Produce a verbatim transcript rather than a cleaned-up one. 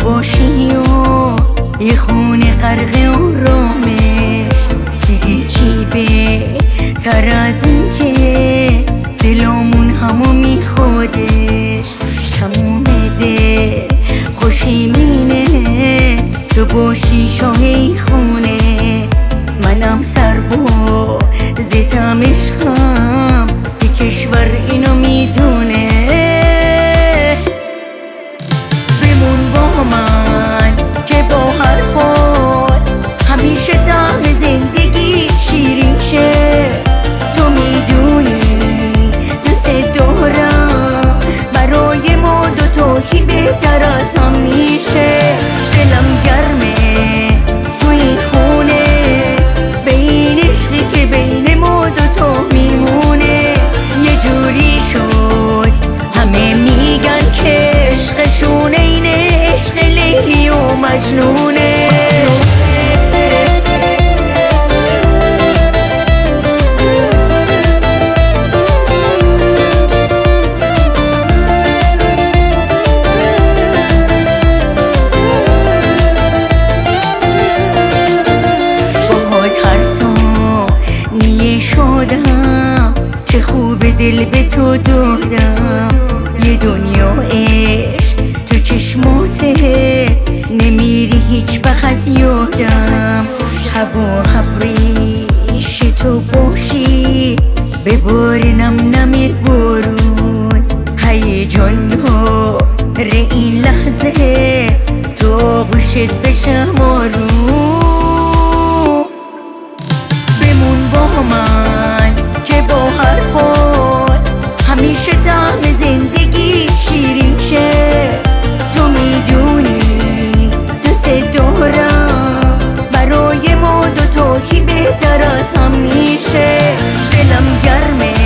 باشی و یه خونه غرق آرامش. دیگه چی بهتر از این که دلامون همو میخوادش. تموم دل خوشیمینه تو باشی شاهی خونه. منم سربازتم عشقم یه کشور اینو میدونه. بمون با من که با حرفات همیشه طعم زندگی شیرین شه. تو میدونی دوست دارم برای ما دوتا کی بهتر از هم میشه. دلم گرمه توی این خونه بین عشقی که بین ما دوتا میمونه. یه جوری شد همه میگن که عشقشون این عشق لیلی و مجنونه. چه خوب دل به تو دادم. یه دنیا عشق تو چشماته نمیری هیچ وقت از یادم. هوا ابریش تو باشی بباره نم نم بارون. هیجان داره این لحظه تو آغوشت بشم آروم. بمون با من که با حرفات همیشه طعم زندگی شیرین شه. تو میدونی دوست دارم برای ما دوتا کی بهتر از هم میشه. دلم گرمه